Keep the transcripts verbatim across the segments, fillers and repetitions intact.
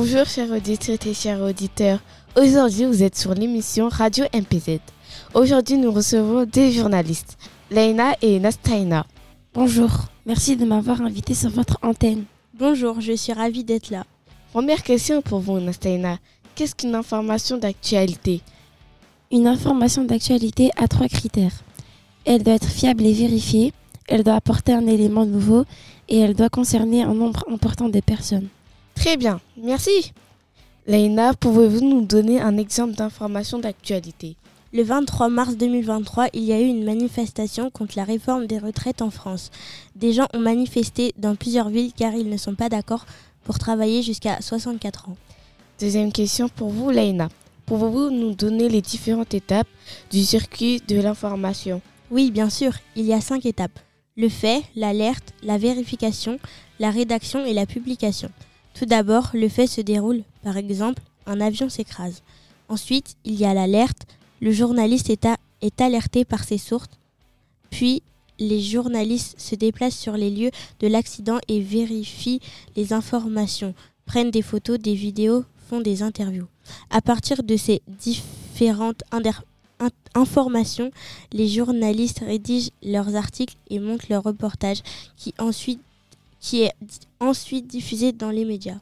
Bonjour chers auditrices et chers auditeurs. Aujourd'hui, vous êtes sur l'émission Radio M P Z. Aujourd'hui, nous recevons des journalistes, Laina et Nastaina. Bonjour, merci de m'avoir invité sur votre antenne. Bonjour, je suis ravie d'être là. Première question pour vous, Nastaina. Qu'est-ce qu'une information d'actualité ? Une information d'actualité a trois critères. Elle doit être fiable et vérifiée, elle doit apporter un élément nouveau et elle doit concerner un nombre important de personnes. Très bien, merci. Laina, pouvez-vous nous donner un exemple d'information d'actualité ? Le vingt-trois mars deux mille vingt-trois, il y a eu une manifestation contre la réforme des retraites en France. Des gens ont manifesté dans plusieurs villes car ils ne sont pas d'accord pour travailler jusqu'à soixante-quatre ans. Deuxième question pour vous, Laina. Pouvez-vous nous donner les différentes étapes du circuit de l'information ? Oui, bien sûr, il y a cinq étapes. Le fait, l'alerte, la vérification, la rédaction et la publication. Tout d'abord, le fait se déroule, par exemple, un avion s'écrase. Ensuite, il y a l'alerte. Le journaliste est, a- est alerté par ses sources, puis les journalistes se déplacent sur les lieux de l'accident et vérifient les informations, prennent des photos, des vidéos, font des interviews. À partir de ces différentes inder- in- informations, les journalistes rédigent leurs articles et montent leur reportage qui, ensuite, qui est di- ensuite diffusé dans les médias.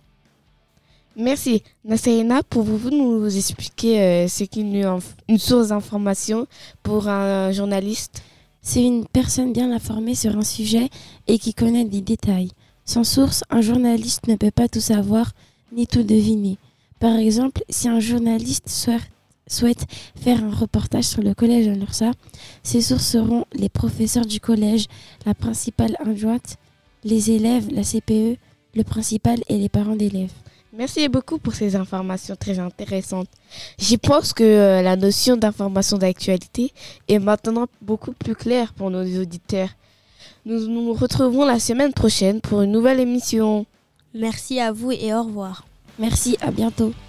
Merci. Nastaina, pouvez-vous nous expliquer euh, ce qu'est une, inf- une source d'information pour un journaliste ? C'est une personne bien informée sur un sujet et qui connaît des détails. Sans source, un journaliste ne peut pas tout savoir ni tout deviner. Par exemple, si un journaliste souhaite, souhaite faire un reportage sur le collège de l'Ursa, ses sources seront les professeurs du collège, la principale adjointe, les élèves, la C P E, le principal et les parents d'élèves. Merci beaucoup pour ces informations très intéressantes. Je pense que euh, la notion d'information d'actualité est maintenant beaucoup plus claire pour nos auditeurs. Nous nous retrouvons la semaine prochaine pour une nouvelle émission. Merci à vous et au revoir. Merci, à bientôt.